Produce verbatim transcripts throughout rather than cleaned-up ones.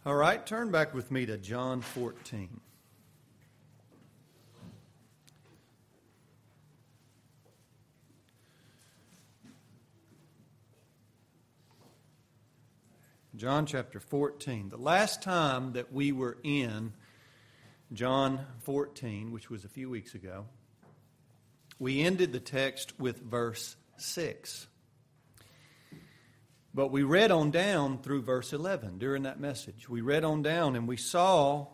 All right, turn back with me to John fourteen. John chapter fourteen. The last time that we were in John fourteen, which was a few weeks ago, we ended the text with verse six. But we read on down through verse eleven during that message. We read on down and we saw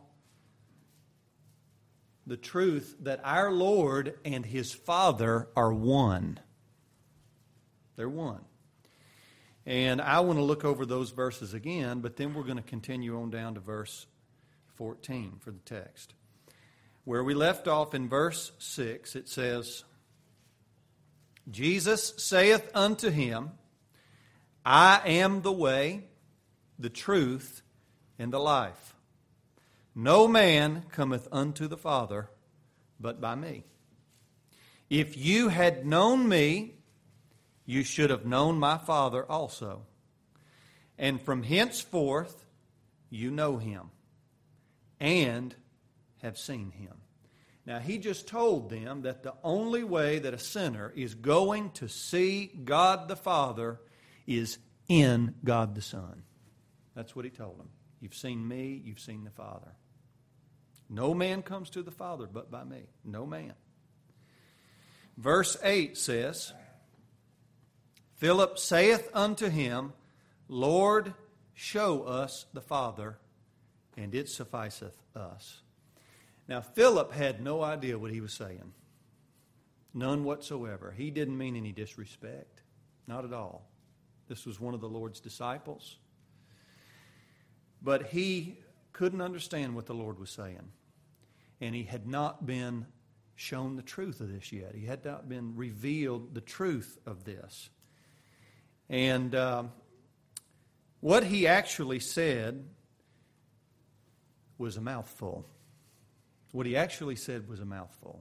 the truth that our Lord and His Father are one. They're one. And I want to look over those verses again, but then we're going to continue on down to verse fourteen for the text. Where we left off in verse six, it says, Jesus saith unto him, I am the way, the truth, and the life. No man cometh unto the Father but by me. If you had known me, you should have known my Father also. And from henceforth you know him and have seen him. Now, he just told them that the only way that a sinner is going to see God the Father is in God the Son. That's what he told them. You've seen me, you've seen the Father. No man comes to the Father but by me. No man. Verse eight says, Philip saith unto him, Lord, show us the Father, and it sufficeth us. Now, Philip had no idea what he was saying. None whatsoever. He didn't mean any disrespect. Not at all. This was one of the Lord's disciples. But he couldn't understand what the Lord was saying. And he had not been shown the truth of this yet. He had not been revealed the truth of this. And um, what he actually said was a mouthful. What he actually said was a mouthful.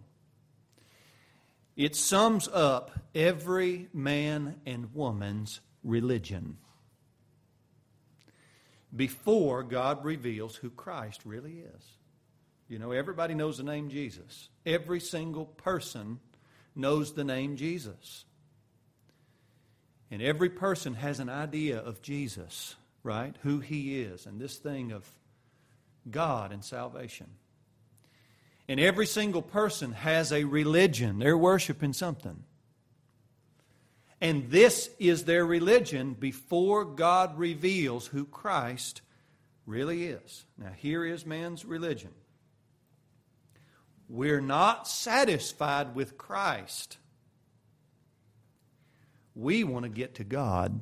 It sums up every man and woman's religion before God reveals who Christ really is. You know, everybody knows the name Jesus. Every single person knows the name Jesus. And every person has an idea of Jesus, right? Who He is, and this thing of God and salvation. And every single person has a religion. They're worshiping something. And this is their religion before God reveals who Christ really is. Now, here is man's religion. We're not satisfied with Christ. We want to get to God.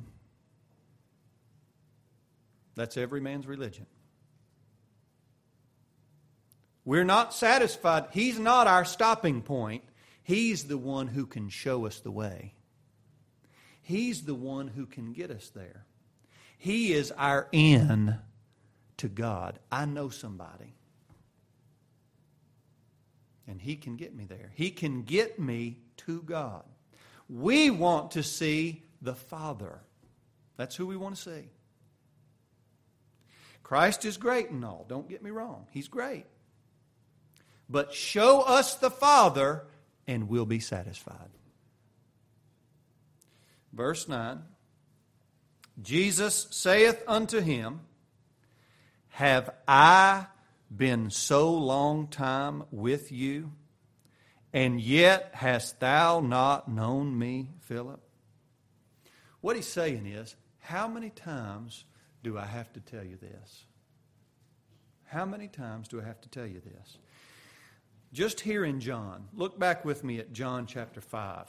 That's every man's religion. We're not satisfied. He's not our stopping point. He's the one who can show us the way. He's the one who can get us there. He is our in to God. I know somebody. And He can get me there. He can get me to God. We want to see the Father. That's who we want to see. Christ is great and all. Don't get me wrong. He's great. But show us the Father and we'll be satisfied. Verse nine. Jesus saith unto him, Have I been so long time with you, and yet hast thou not known me, Philip? What he's saying is, how many times do I have to tell you this? How many times do I have to tell you this? Just here in John, look back with me at John chapter five.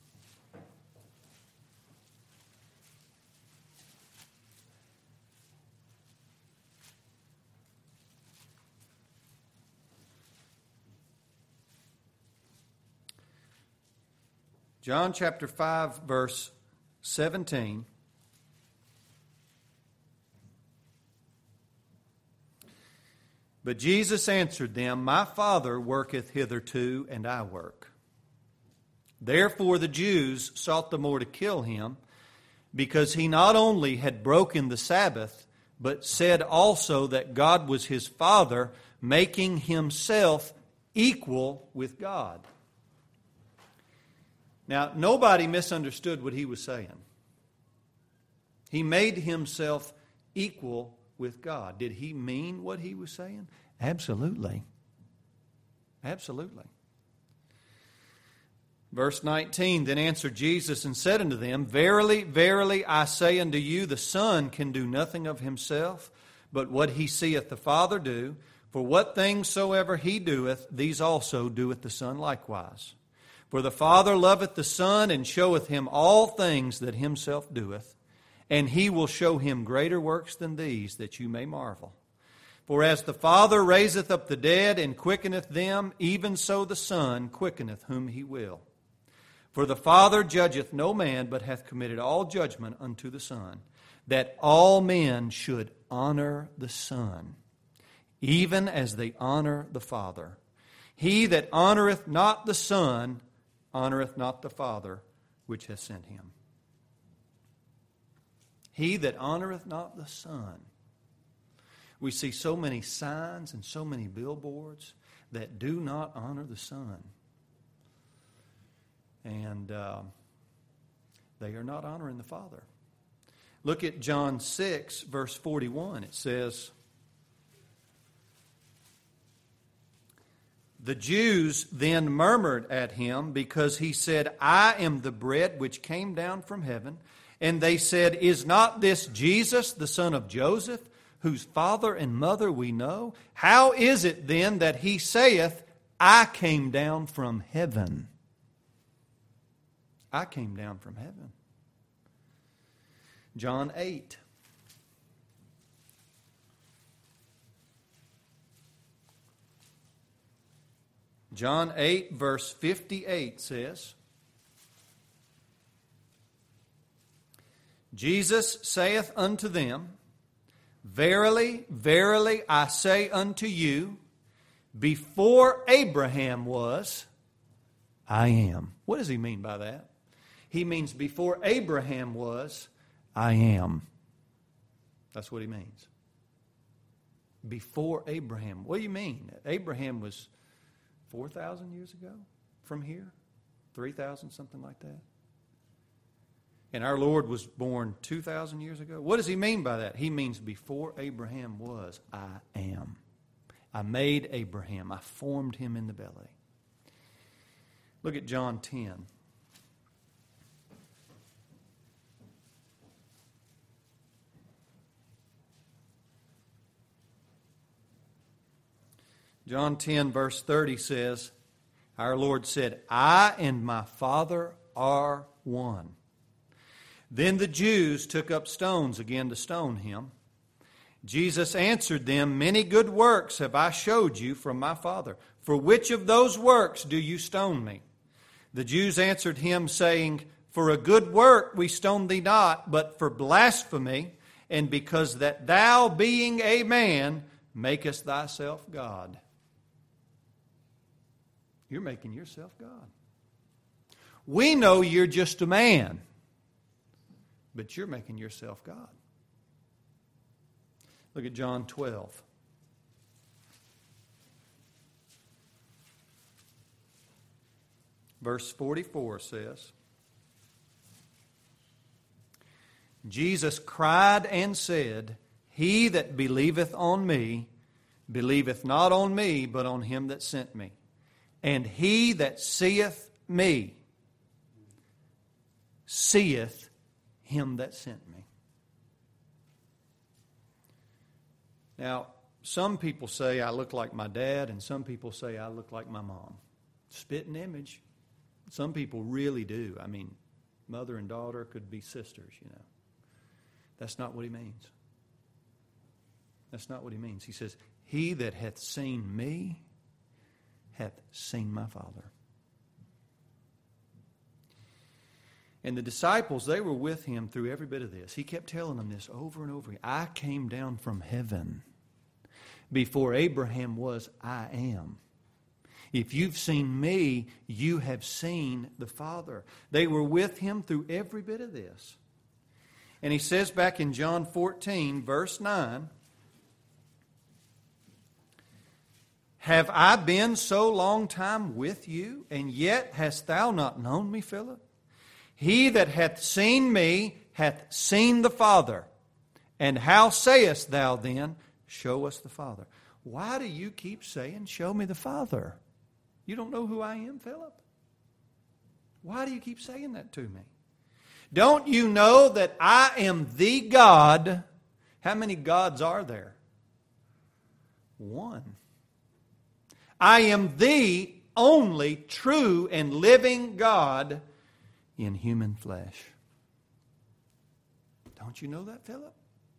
John chapter five, verse seventeen. But Jesus answered them, My Father worketh hitherto, and I work. Therefore the Jews sought the more to kill him, because he not only had broken the Sabbath, but said also that God was his Father, making himself equal with God. Now, nobody misunderstood what he was saying. He made himself equal with God. Did he mean what he was saying? Absolutely. Absolutely. Verse nineteen, then answered Jesus and said unto them, Verily, verily, I say unto you, the Son can do nothing of himself, but what he seeth the Father do. For what things soever he doeth, these also doeth the Son likewise. For the Father loveth the Son, and showeth him all things that himself doeth, and he will show him greater works than these, that you may marvel. For as the Father raiseth up the dead, and quickeneth them, even so the Son quickeneth whom he will. For the Father judgeth no man, but hath committed all judgment unto the Son, that all men should honor the Son, even as they honor the Father. He that honoreth not the Son honoreth not the Father which hath sent him. He that honoreth not the Son. We see so many signs and so many billboards that do not honor the Son. And uh, they are not honoring the Father. Look at John six, verse forty-one. It says, The Jews then murmured at him because he said, I am the bread which came down from heaven. And they said, Is not this Jesus, the son of Joseph, whose father and mother we know? How is it then that he saith, I came down from heaven? I came down from heaven. John eight. John eight, verse fifty-eight says, Jesus saith unto them, Verily, verily, I say unto you, before Abraham was, I am. What does he mean by that? He means before Abraham was, I am. That's what he means. Before Abraham. What do you mean? Abraham was four thousand years ago from here? three thousand, something like that? And our Lord was born two thousand years ago? What does he mean by that? He means before Abraham was, I am. I made Abraham. I formed him in the belly. Look at John ten. John ten, verse thirty says, our Lord said, I and my Father are one. Then the Jews took up stones again to stone him. Jesus answered them, Many good works have I showed you from my Father. For which of those works do you stone me? The Jews answered him, saying, For a good work we stone thee not, but for blasphemy, and because that thou, being a man, makest thyself God. You're making yourself God. We know you're just a man, but you're making yourself God. Look at John twelve. Verse forty-four says, Jesus cried and said, He that believeth on me, believeth not on me, but on him that sent me. And he that seeth me, seeth him that sent me. Now, some people say I look like my dad, and some people say I look like my mom. Spitting image. Some people really do. I mean, mother and daughter could be sisters, you know. That's not what he means. That's not what he means. He says, He that hath seen me hath seen my Father. And the disciples, they were with him through every bit of this. He kept telling them this over and over again. I came down from heaven. Before Abraham was, I am. If you've seen me, you have seen the Father. They were with him through every bit of this. And he says back in John fourteen, verse nine, have I been so long time with you, and yet hast thou not known me, Philip? He that hath seen me hath seen the Father. And how sayest thou then, show us the Father? Why do you keep saying, show me the Father? You don't know who I am, Philip? Why do you keep saying that to me? Don't you know that I am the God? How many gods are there? One. I am the only true and living God in human flesh. Don't you know that, Philip?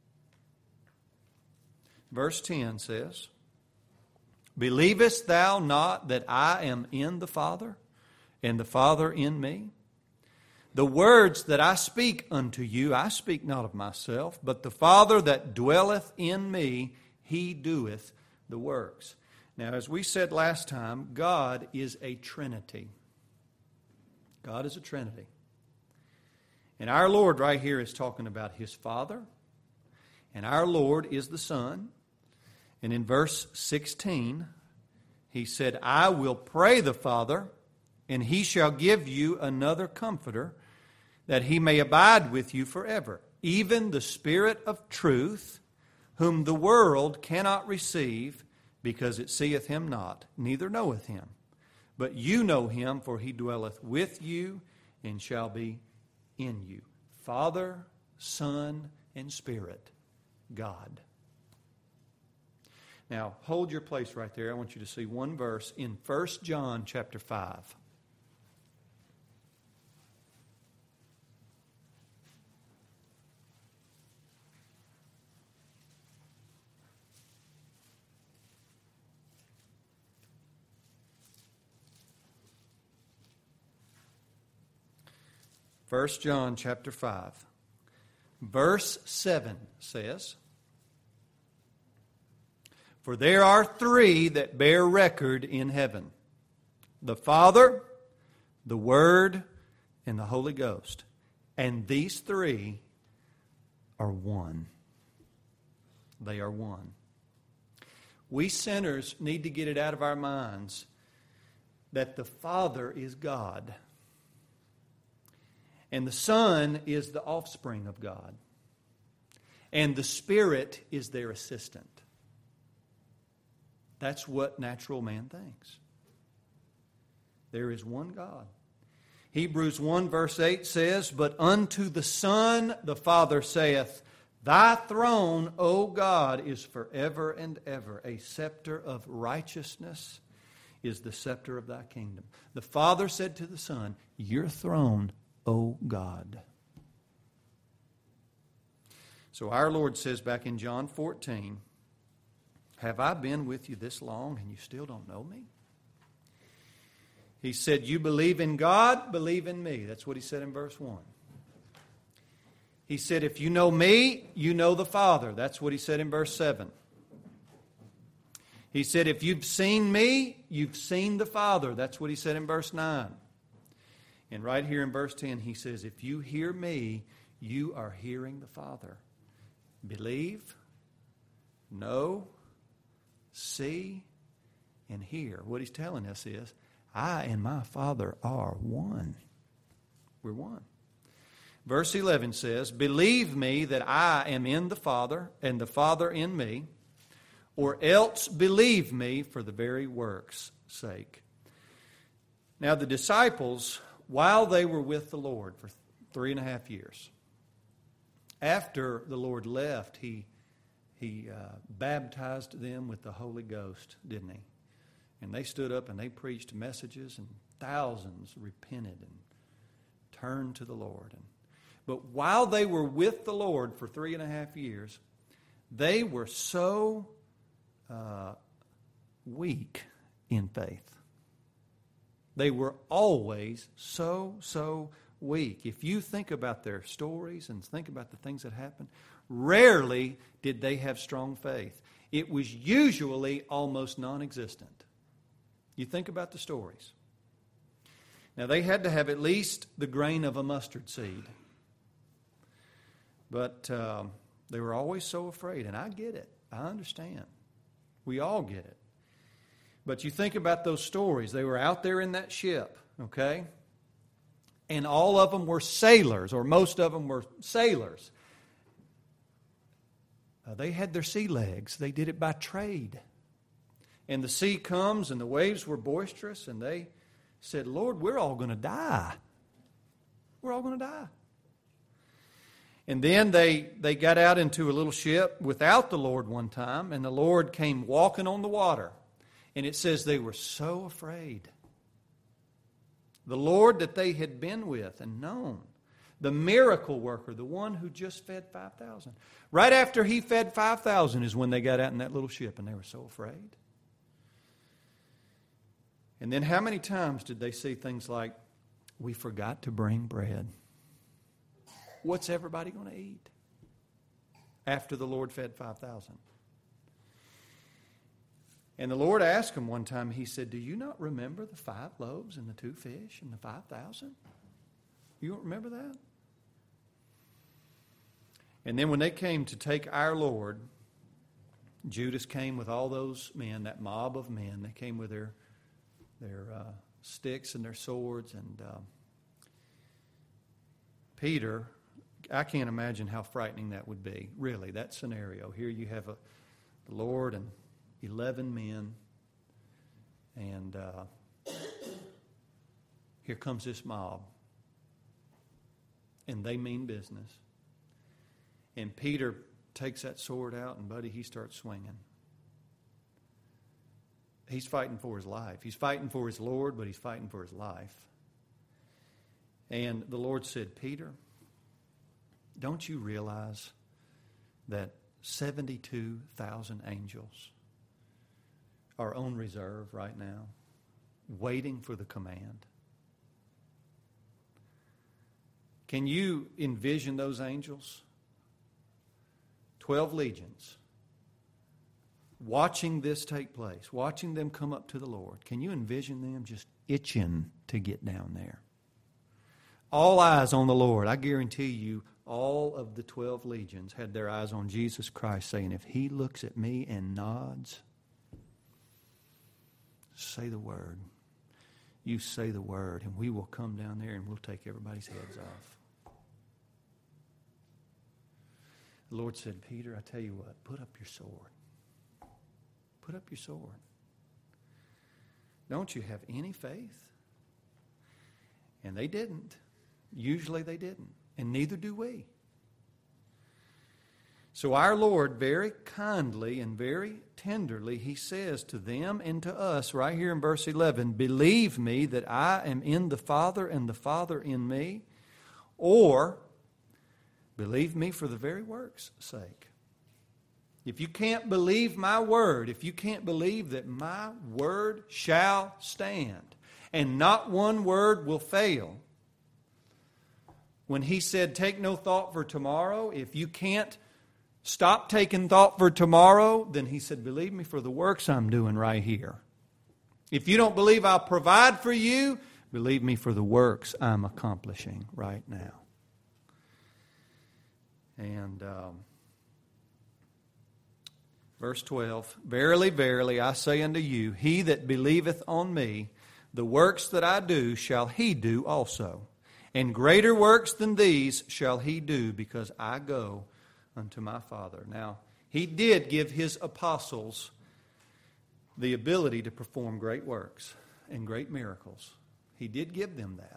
Verse ten says, believest thou not that I am in the Father, and the Father in me? The words that I speak unto you, I speak not of myself, but the Father that dwelleth in me, He doeth the works. Now, as we said last time, God is a Trinity. God is a Trinity. And our Lord right here is talking about His Father, and our Lord is the Son. And in verse sixteen, He said, I will pray the Father, and He shall give you another Comforter, that He may abide with you forever, even the Spirit of truth, whom the world cannot receive, because it seeth Him not, neither knoweth Him. But you know Him, for He dwelleth with you, and shall be in you. Father, Son, and Spirit, God. Now, hold your place right there. I want you to see one verse in First John chapter five. First John chapter five, verse seven says, for there are three that bear record in heaven, the Father, the Word, and the Holy Ghost. And these three are one. They are one. We sinners need to get it out of our minds that the Father is God. And the Son is the offspring of God. And the Spirit is their assistant. That's what natural man thinks. There is one God. Hebrews one verse eight says, but unto the Son the Father saith, thy throne, O God, is forever and ever. A scepter of righteousness is the scepter of thy kingdom. The Father said to the Son, your throne, O God. So our Lord says back in John fourteen, have I been with you this long and you still don't know me? He said, you believe in God, believe in me. That's what He said in verse one. He said, if you know me, you know the Father. That's what He said in verse seven. He said, if you've seen me, you've seen the Father. That's what He said in verse nine. And right here in verse ten, He says, if you hear me, you are hearing the Father. Believe, know, see, and hear. What He's telling us is, I and my Father are one. We're one. Verse eleven says, believe me that I am in the Father, and the Father in me, or else believe me for the very work's sake. Now the disciples, while they were with the Lord for three and a half years, after the Lord left, He He uh, baptized them with the Holy Ghost, didn't He? And they stood up and they preached messages, and thousands repented and turned to the Lord. And, but while they were with the Lord for three and a half years, they were so uh, weak in faith. They were always so, so weak. If you think about their stories and think about the things that happened, rarely did they have strong faith. It was usually almost non-existent. You think about the stories. Now, they had to have at least the grain of a mustard seed. But um, they were always so afraid, and I get it. I understand. We all get it. But you think about those stories. They were out there in that ship, okay? And all of them were sailors, or most of them were sailors. Uh, they had their sea legs. They did it by trade. And the sea comes, and the waves were boisterous, and they said, Lord, we're all going to die. We're all going to die. And then they, they got out into a little ship without the Lord one time, and the Lord came walking on the water. And it says they were so afraid. The Lord that they had been with and known, the miracle worker, the one who just fed five thousand. Right after he fed five thousand is when they got out in that little ship, and they were so afraid. And then how many times did they see things like, we forgot to bring bread? What's everybody going to eat after the Lord fed five thousand? And the Lord asked him one time, he said, do you not remember the five loaves and the two fish and the five thousand? You don't remember that? And then when they came to take our Lord, Judas came with all those men, that mob of men. They came with their, their uh, sticks and their swords. And uh, Peter, I can't imagine how frightening that would be, really, that scenario. Here you have a, the Lord and eleven men, and uh, here comes this mob, and they mean business. And Peter takes that sword out, and buddy, he starts swinging. He's fighting for his life. He's fighting for his Lord, but he's fighting for his life. And the Lord said, Peter, don't you realize that seventy-two thousand angels are on reserve right now, waiting for the command? Can you envision those angels? Twelve legions, watching this take place, watching them come up to the Lord. Can you envision them just itching to get down there? All eyes on the Lord. I guarantee you, all of the twelve legions had their eyes on Jesus Christ, saying, if he looks at me and nods, say the word. You say the word, and we will come down there and we'll take everybody's heads off. The Lord said, Peter, I tell you what, put up your sword. Put up your sword. Don't you have any faith? And they didn't. Usually they didn't. And neither do we. So our Lord, very kindly and very tenderly, he says to them and to us right here in verse eleven, believe me that I am in the Father and the Father in me, or believe me for the very work's sake. If you can't believe my word, if you can't believe that my word shall stand, and not one word will fail. When he said, take no thought for tomorrow, if you can't stop taking thought for tomorrow, then he said, believe me for the works I'm doing right here. If you don't believe I'll provide for you, believe me for the works I'm accomplishing right now. And um, verse twelve, verily, verily, I say unto you, he that believeth on me, the works that I do shall he do also. And greater works than these shall he do, because I go unto my Father. Now, he did give his apostles the ability to perform great works and great miracles. He did give them that.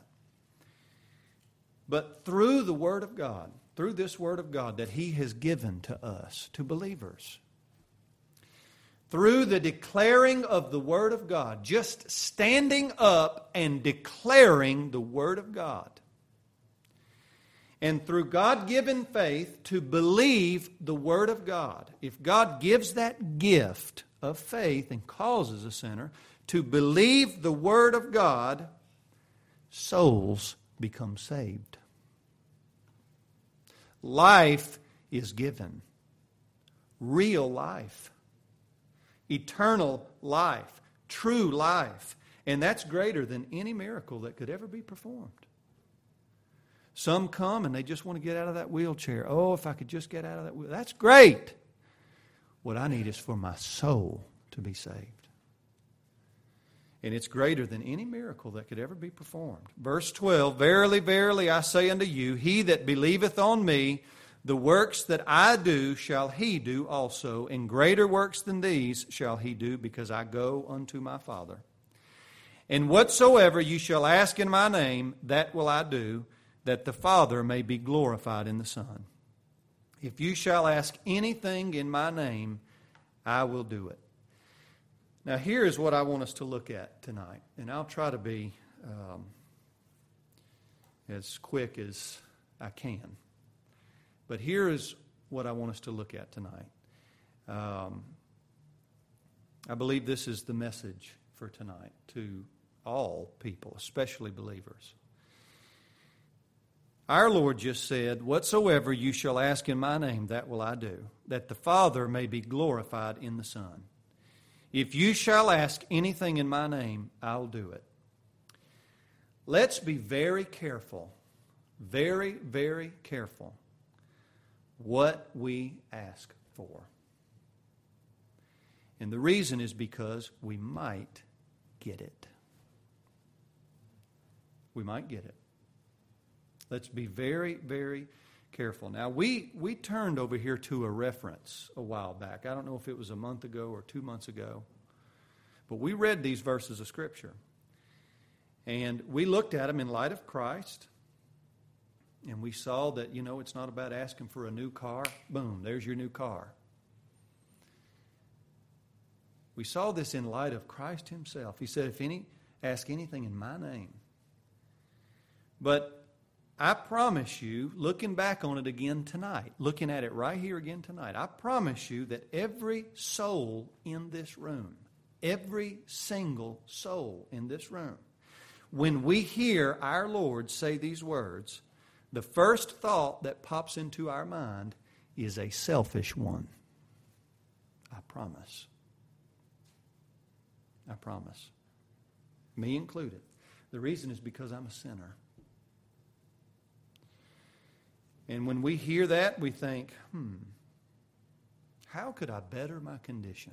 But through the Word of God, through this Word of God that he has given to us, to believers, through the declaring of the Word of God, just standing up and declaring the Word of God, and through God-given faith to believe the Word of God. If God gives that gift of faith and causes a sinner to believe the Word of God, souls become saved. Life is given. Real life. Eternal life. True life. And that's greater than any miracle that could ever be performed. Some come and they just want to get out of that wheelchair. Oh, if I could just get out of that wheelchair. That's great. What I need is for my soul to be saved. And it's greater than any miracle that could ever be performed. Verse twelve, Verily, verily, I say unto you, he that believeth on me, the works that I do shall he do also, and greater works than these shall he do, because I go unto my Father. And whatsoever you shall ask in my name, that will I do, that the Father may be glorified in the Son. If you shall ask anything in my name, I will do it. Now, here is what I want us to look at tonight, and I'll try to be um, as quick as I can. But here is what I want us to look at tonight. Um, I believe this is the message for tonight to all people, especially believers. Our Lord just said, whatsoever you shall ask in my name, that will I do, that the Father may be glorified in the Son. If you shall ask anything in my name, I'll do it. Let's be very careful, very, very careful what we ask for. And the reason is because we might get it. We might get it. Let's be very, very careful. Now, we, we turned over here to a reference a while back. I don't know if it was a month ago or two months ago. But we read these verses of Scripture. And we looked at them in light of Christ. And we saw that, you know, it's not about asking for a new car. Boom, there's your new car. We saw this in light of Christ himself. He said, if any, ask anything in my name. But I promise you, looking back on it again tonight, looking at it right here again tonight, I promise you that every soul in this room, every single soul in this room, when we hear our Lord say these words, the first thought that pops into our mind is a selfish one. I promise. I promise. Me included. The reason is because I'm a sinner. And when we hear that, we think, hmm, how could I better my condition?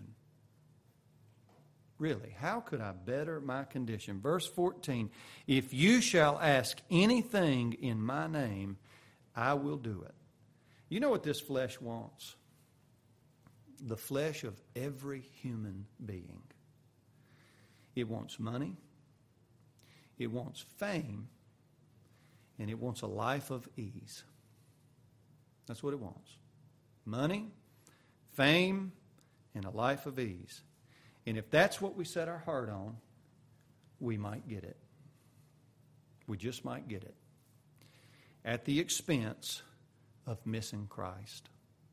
Really, how could I better my condition? Verse fourteen, if you shall ask anything in my name, I will do it. You know what this flesh wants? The flesh of every human being. It wants money, it wants fame, and it wants a life of ease. That's what it wants. Money, fame, and a life of ease. And if that's what we set our heart on, we might get it. We just might get it. At the expense of missing Christ.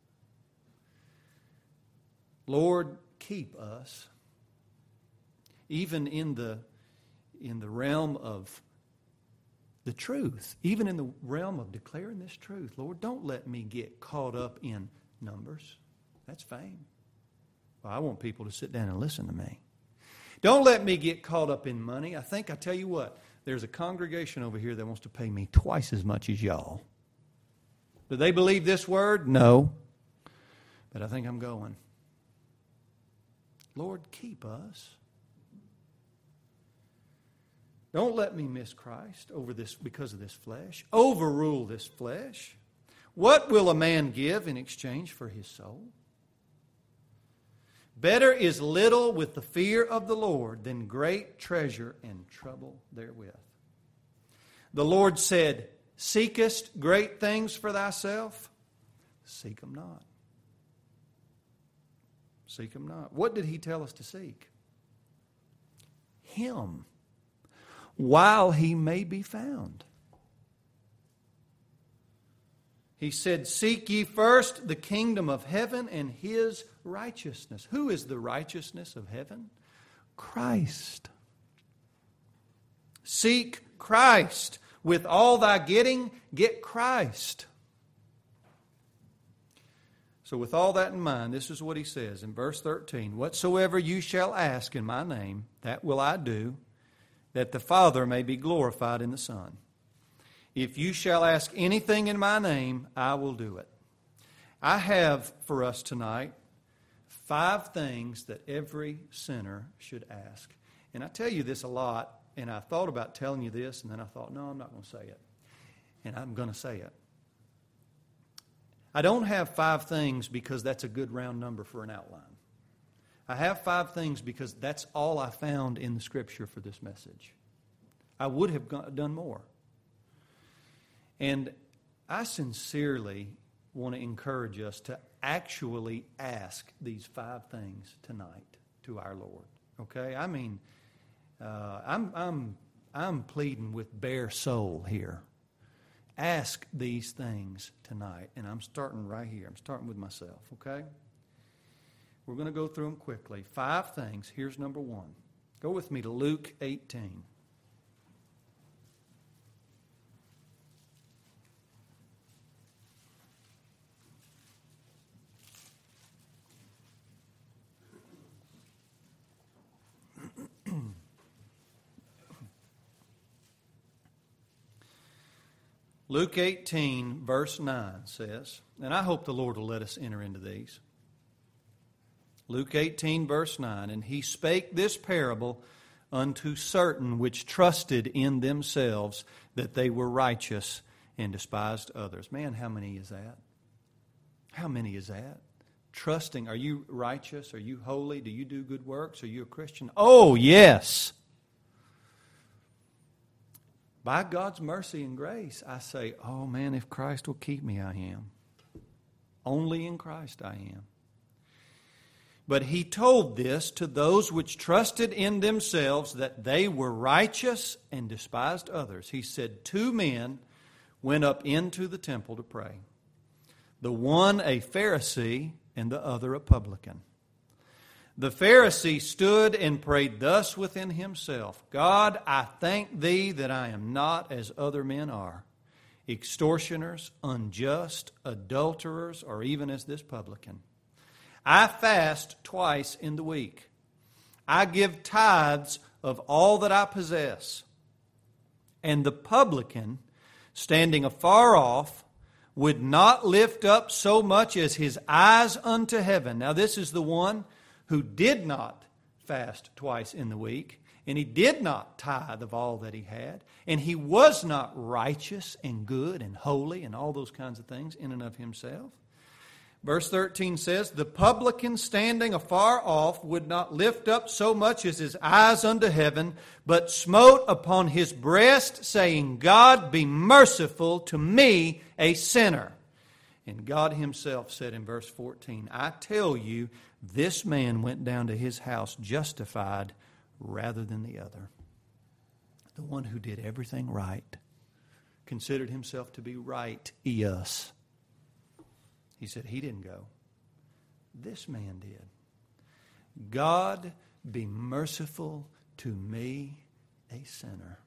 Lord, keep us, even in the, in the realm of the truth, even in the realm of declaring this truth. Lord, don't let me get caught up in numbers. That's fame. Well, I want people to sit down and listen to me. Don't let me get caught up in money. I think, I tell you what, there's a congregation over here that wants to pay me twice as much as y'all. Do they believe this word? No. But I think I'm going. Lord, keep us. Don't let me miss Christ over this because of this flesh. Overrule this flesh. What will a man give in exchange for his soul? Better is little with the fear of the Lord than great treasure and trouble therewith. The Lord said, seekest great things for thyself? Seek them not. Seek them not. What did he tell us to seek? Him. While he may be found. He said, seek ye first the kingdom of heaven and his righteousness. Who is the righteousness of heaven? Christ. Seek Christ. With all thy getting, get Christ. So with all that in mind, this is what he says in verse thirteen. Whatsoever you shall ask in my name, that will I do, that the Father may be glorified in the Son. If you shall ask anything in my name, I will do it. I have for us tonight five things that every sinner should ask. And I tell you this a lot, and I thought about telling you this, and then I thought, no, I'm not going to say it. And I'm going to say it. I don't have five things because that's a good round number for an outline. I have five things because that's all I found in the Scripture for this message. I would have done more. And I sincerely want to encourage us to actually ask these five things tonight to our Lord. Okay? I mean, uh, I'm, I'm, I'm pleading with bare soul here. Ask these things tonight. And I'm starting right here. I'm starting with myself, okay? We're going to go through them quickly. Five things. Here's number one. Go with me to Luke eighteen. Luke eighteen, verse nine says, and I hope the Lord will let us enter into these. Luke eighteen, verse nine, and he spake this parable unto certain which trusted in themselves that they were righteous and despised others. Man, how many is that? How many is that? Trusting. Are you righteous? Are you holy? Do you do good works? Are you a Christian? Oh, yes. By God's mercy and grace, I say, oh man, if Christ will keep me, I am. Only in Christ I am. But he told this to those which trusted in themselves that they were righteous and despised others. He said, two men went up into the temple to pray. The one a Pharisee and the other a publican. The Pharisee stood and prayed thus within himself, God, I thank thee that I am not as other men are, extortioners, unjust, adulterers, or even as this publican. I fast twice in the week. I give tithes of all that I possess. And the publican, standing afar off, would not lift up so much as his eyes unto heaven. Now this is the one who did not fast twice in the week, and he did not tithe of all that he had, and he was not righteous and good and holy and all those kinds of things in and of himself. Verse thirteen says, the publican standing afar off would not lift up so much as his eyes unto heaven, but smote upon his breast, saying, God, be merciful to me, a sinner. And God himself said in verse fourteen, I tell you, this man went down to his house justified rather than the other. The one who did everything right, considered himself to be right-eous. He said he didn't go. This man did. God, be merciful to me, a sinner.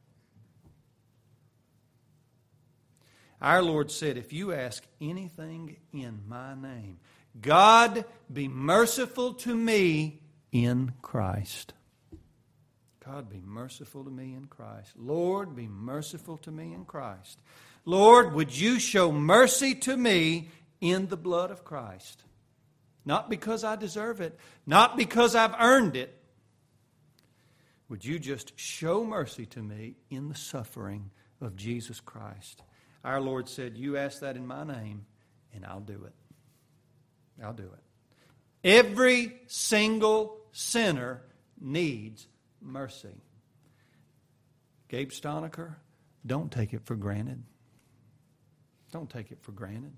Our Lord said, if you ask anything in my name, God, be merciful to me in Christ. God, be merciful to me in Christ. Lord, be merciful to me in Christ. Lord, would you show mercy to me in the blood of Christ? Not because I deserve it, not because I've earned it. Would you just show mercy to me in the suffering of Jesus Christ? Our Lord said, you ask that in my name, and I'll do it. I'll do it. Every single sinner needs mercy. Gabe Stonecker, don't take it for granted. Don't take it for granted.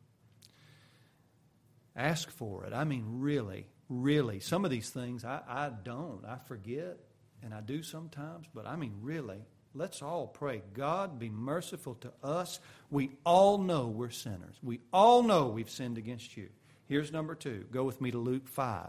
Ask for it. I mean, really, really. Some of these things I, I don't. I forget, and I do sometimes, but I mean, really. Let's all pray. God, be merciful to us. We all know we're sinners. We all know we've sinned against you. Here's number two. Go with me to Luke five.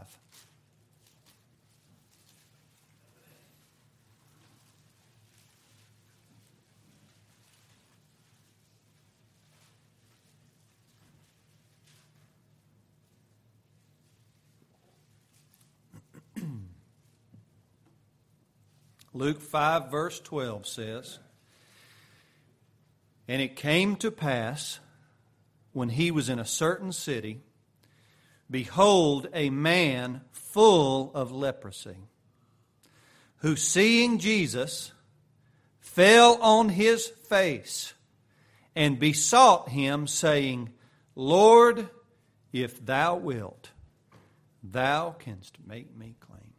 Luke five, verse twelve says, And it came to pass, when he was in a certain city, behold, a man full of leprosy, who, seeing Jesus, fell on his face and besought him, saying, Lord, if thou wilt, thou canst make me clean.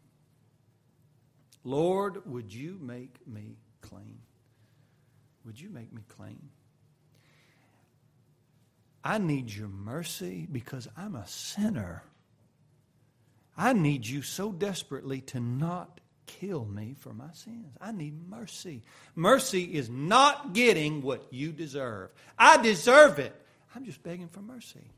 Lord, would you make me clean? Would you make me clean? I need your mercy because I'm a sinner. I need you so desperately to not kill me for my sins. I need mercy. Mercy is not getting what you deserve. I deserve it. I'm just begging for mercy.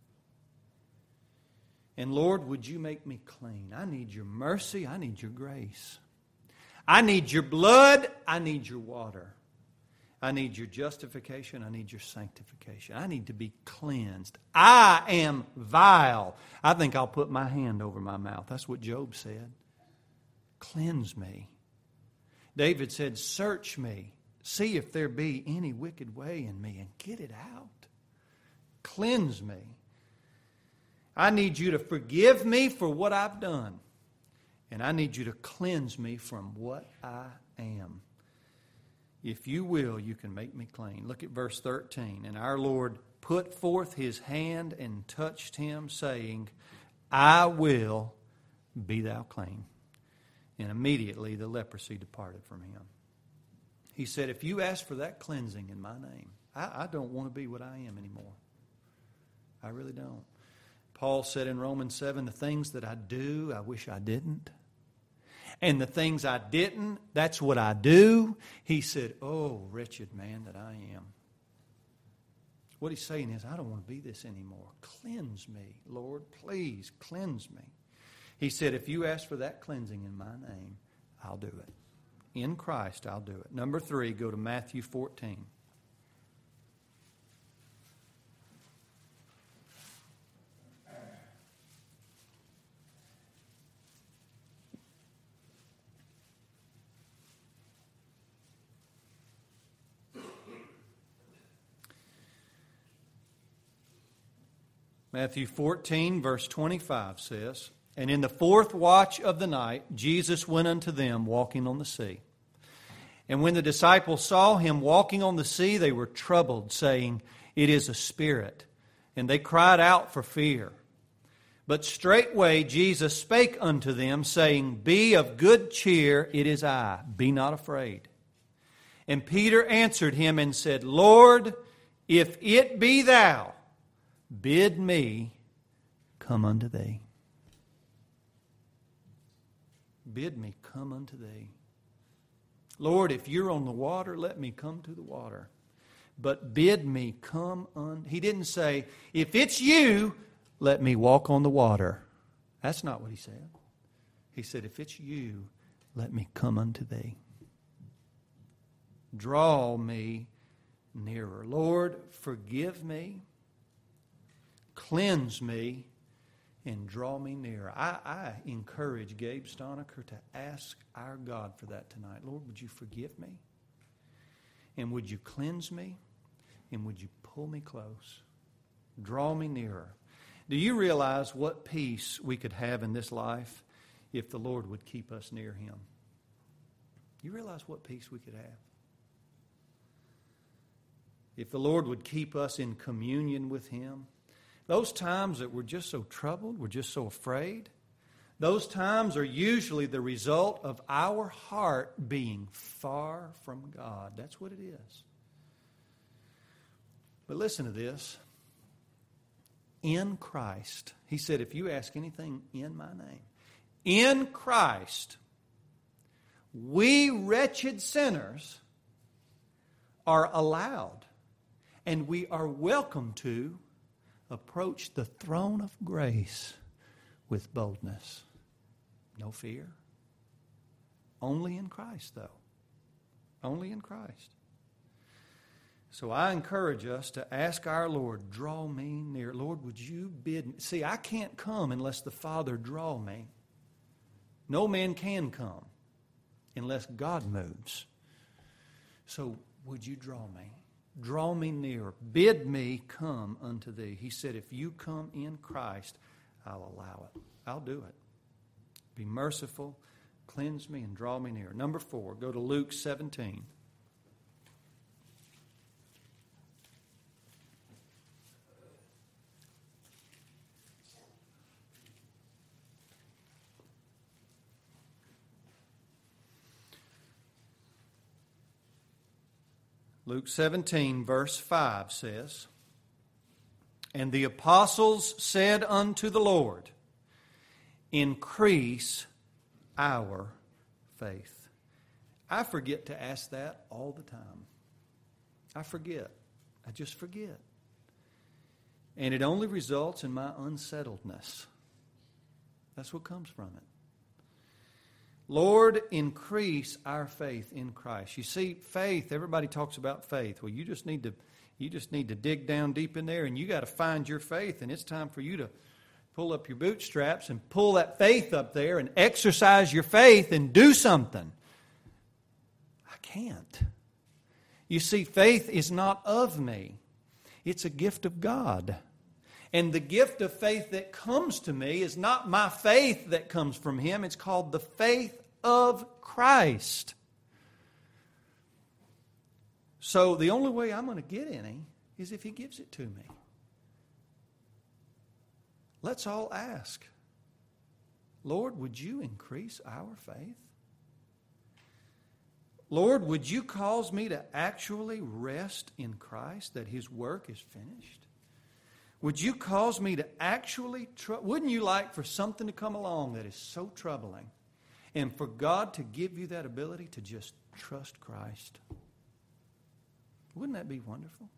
And Lord, would you make me clean? I need your mercy. I need your grace. I need your blood. I need your water. I need your justification. I need your sanctification. I need to be cleansed. I am vile. I think I'll put my hand over my mouth. That's what Job said. Cleanse me. David said, search me. See if there be any wicked way in me and get it out. Cleanse me. I need you to forgive me for what I've done. And I need you to cleanse me from what I am. If you will, you can make me clean. Look at verse thirteen. And our Lord put forth his hand and touched him, saying, I will be thou clean. And immediately the leprosy departed from him. He said, if you ask for that cleansing in my name, I, I don't want to be what I am anymore. I really don't. Paul said in Romans seven, the things that I do, I wish I didn't. And the things I didn't, that's what I do. He said, oh, wretched man that I am. What he's saying is, I don't want to be this anymore. Cleanse me, Lord. Please cleanse me. He said, if you ask for that cleansing in my name, I'll do it. In Christ, I'll do it. Number three, go to Matthew fourteen. Matthew fourteen, verse twenty-five says, and in the fourth watch of the night, Jesus went unto them walking on the sea. And when the disciples saw him walking on the sea, they were troubled, saying, it is a spirit. And they cried out for fear. But straightway Jesus spake unto them, saying, be of good cheer, it is I, be not afraid. And Peter answered him and said, Lord, if it be thou, bid me come unto thee. Bid me come unto thee. Lord, if you're on the water, let me come to the water. But bid me come unto... He didn't say, if it's you, let me walk on the water. That's not what he said. He said, if it's you, let me come unto thee. Draw me nearer. Lord, forgive me. Cleanse me and draw me nearer. I, I encourage Gabe Stonecker to ask our God for that tonight. Lord, would you forgive me? And would you cleanse me? And would you pull me close? Draw me nearer. Do you realize what peace we could have in this life if the Lord would keep us near him? You realize what peace we could have? If the Lord would keep us in communion with him. Those times that we're just so troubled, we're just so afraid, those times are usually the result of our heart being far from God. That's what it is. But listen to this. In Christ, he said, if you ask anything in my name, in Christ, we wretched sinners are allowed and we are welcome to approach the throne of grace with boldness. No fear. Only in Christ, though. Only in Christ. So I encourage us to ask our Lord, draw me near. Lord, would you bid me? See, I can't come unless the Father draw me. No man can come unless God moves. So would you draw me? Draw me near. Bid me come unto thee. He said, if you come in Christ, I'll allow it. I'll do it. Be merciful, cleanse me, and draw me near. Number four, go to Luke seventeen. Luke seventeen, verse five says, and the apostles said unto the Lord, increase our faith. I forget to ask that all the time. I forget. I just forget. And it only results in my unsettledness. That's what comes from it. Lord, increase our faith in Christ. You see, faith, everybody talks about faith. Well, you just need to you just need to dig down deep in there and you got to find your faith, and it's time for you to pull up your bootstraps and pull that faith up there and exercise your faith and do something. I can't. You see, faith is not of me. It's a gift of God. And the gift of faith that comes to me is not my faith that comes from Him. It's called the faith of Christ. So the only way I'm going to get any is if He gives it to me. Let's all ask, Lord, would you increase our faith? Lord, would you cause me to actually rest in Christ, that His work is finished? Would you cause me to actually, tr- wouldn't you like for something to come along that is so troubling and for God to give you that ability to just trust Christ? Wouldn't that be wonderful?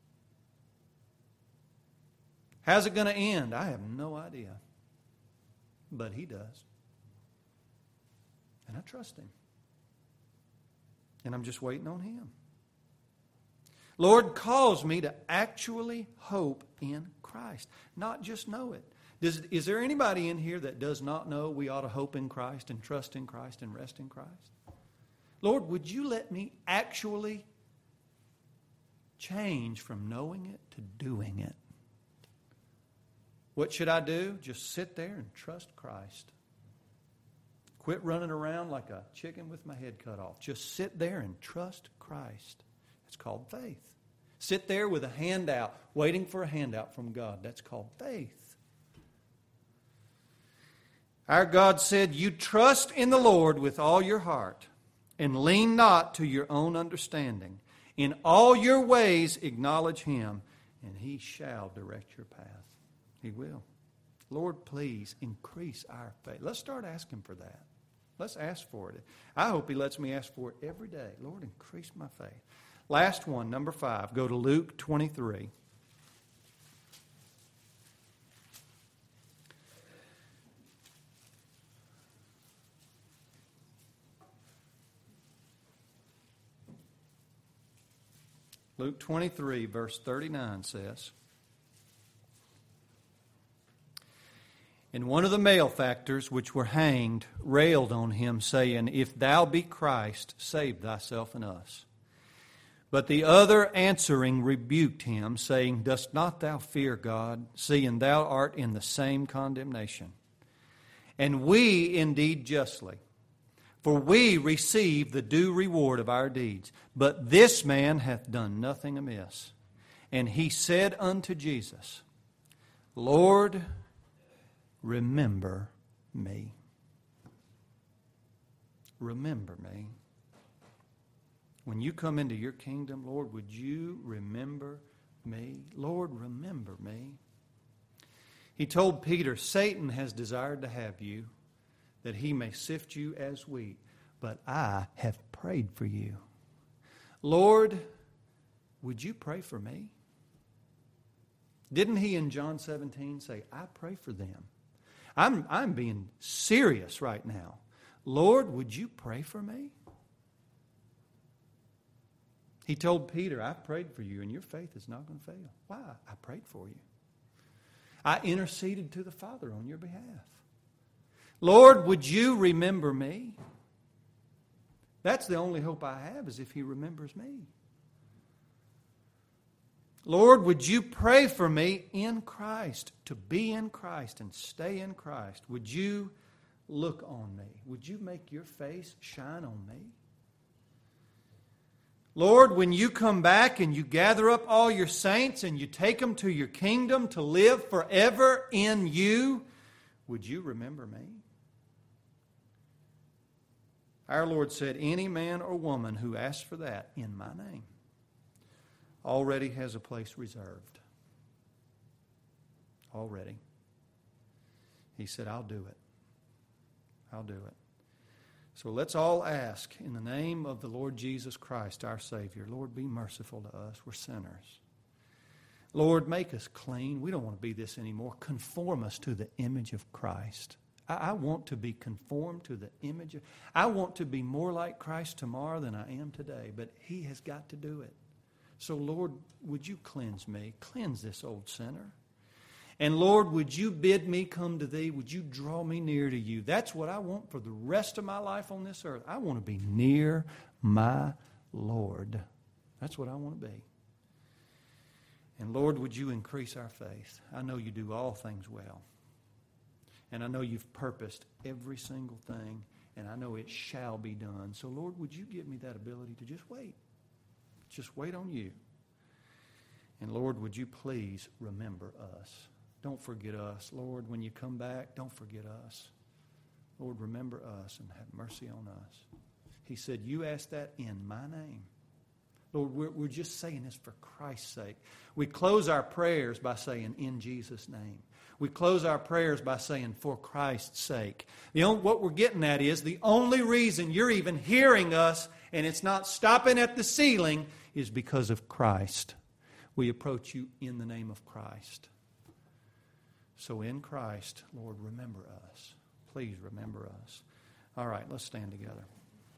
How's it going to end? I have no idea. But He does. And I trust Him. And I'm just waiting on Him. Lord, cause me to actually hope in Christ, not just know it. Does, is there anybody in here that does not know we ought to hope in Christ and trust in Christ and rest in Christ? Lord, would you let me actually change from knowing it to doing it? What should I do? Just sit there and trust Christ. Quit running around like a chicken with my head cut off. Just sit there and trust Christ. It's called faith. Sit there with a handout, waiting for a handout from God. That's called faith. Our God said, you trust in the Lord with all your heart and lean not to your own understanding. In all your ways acknowledge Him, and He shall direct your path. He will. Lord, please increase our faith. Let's start asking for that. Let's ask for it. I hope He lets me ask for it every day. Lord, increase my faith. Last one, number five. Go to Luke twenty-three. Luke twenty-three, verse thirty-nine says, and one of the malefactors which were hanged railed on him, saying, if thou be Christ, save thyself and us. But the other answering rebuked him, saying, dost not thou fear God, seeing thou art in the same condemnation? And we indeed justly, for we receive the due reward of our deeds. But this man hath done nothing amiss. And he said unto Jesus, Lord, remember me. Remember me. When you come into your kingdom, Lord, would you remember me? Lord, remember me. He told Peter, Satan has desired to have you, that he may sift you as wheat, but I have prayed for you. Lord, would you pray for me? Didn't he in John seventeen say, I pray for them? I'm, I'm being serious right now. Lord, would you pray for me? He told Peter, I've prayed for you and your faith is not going to fail. Why? I prayed for you. I interceded to the Father on your behalf. Lord, would you remember me? That's the only hope I have, is if He remembers me. Lord, would you pray for me in Christ, to be in Christ and stay in Christ? Would you look on me? Would you make your face shine on me? Lord, when you come back and you gather up all your saints and you take them to your kingdom to live forever in you, would you remember me? Our Lord said, any man or woman who asks for that in my name already has a place reserved. Already. He said, I'll do it. I'll do it. So let's all ask in the name of the Lord Jesus Christ, our Savior, Lord, be merciful to us. We're sinners. Lord, make us clean. We don't want to be this anymore. Conform us to the image of Christ. I, I want to be conformed to the image of... I want to be more like Christ tomorrow than I am today, but He has got to do it. So, Lord, would you cleanse me? Cleanse this old sinner. And, Lord, would you bid me come to Thee? Would you draw me near to You? That's what I want for the rest of my life on this earth. I want to be near my Lord. That's what I want to be. And, Lord, would you increase our faith? I know You do all things well. And I know You've purposed every single thing, and I know it shall be done. So, Lord, would You give me that ability to just wait? Just wait on You. And, Lord, would You please remember us? Don't forget us. Lord, when You come back, don't forget us. Lord, remember us and have mercy on us. He said, you ask that in my name. Lord, we're, we're just saying this for Christ's sake. We close our prayers by saying, in Jesus' name. We close our prayers by saying, for Christ's sake. The only, what we're getting at is the only reason you're even hearing us and it's not stopping at the ceiling is because of Christ. We approach You in the name of Christ. So in Christ, Lord, remember us. Please remember us. All right, let's stand together.